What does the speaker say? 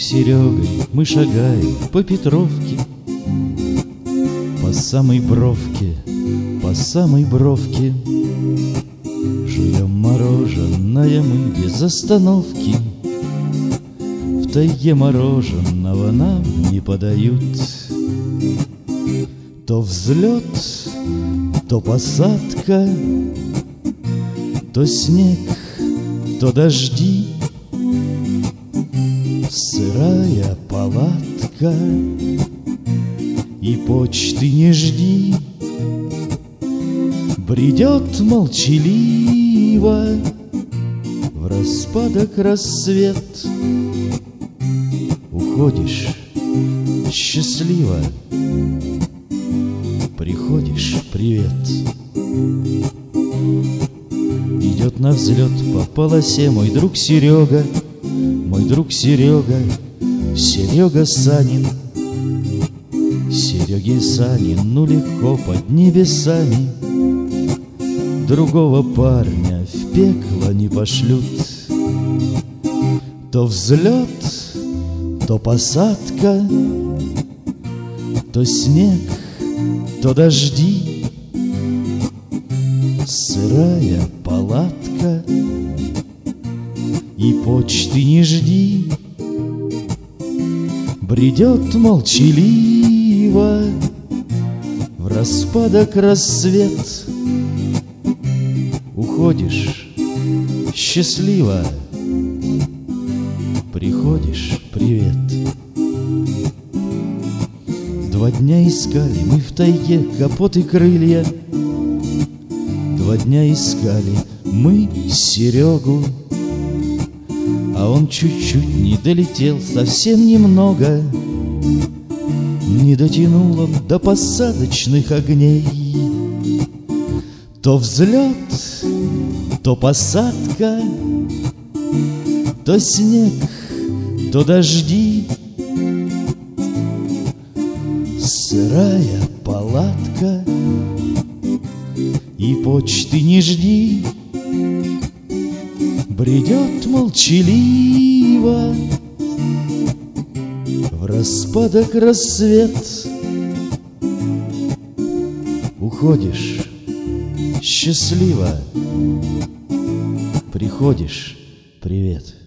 Серегой мы шагаем по Петровке, по самой бровке, по самой бровке. Жуем мороженое мы без остановки. В тайге мороженого нам не подают. То взлет, то посадка, то снег, то дожди. Сырая палатка, и почты не жди. Бредет молчаливо в распадок рассвет. Уходишь счастливо, приходишь привет. Идет на взлет по полосе мой друг Серега, мой друг Серега, Серега Санин. Сереге Санину легко под небесами, другого парня в пекло не пошлют. То взлет, то посадка, то снег, то дожди. Сырая палатка, и почты не жди. Бредет молчаливо в распадок рассвет. Уходишь счастливо, приходишь привет. 2 дня искали мы в тайге капот и крылья. 2 дня искали мы Серегу, а он чуть-чуть не долетел, совсем немного. Не дотянул он до посадочных огней. То взлет, то посадка, то снег, то дожди. Сырая палатка, и почты не жди. Бредет молчаливо в распадок рассвет. Уходишь счастливо, приходишь привет.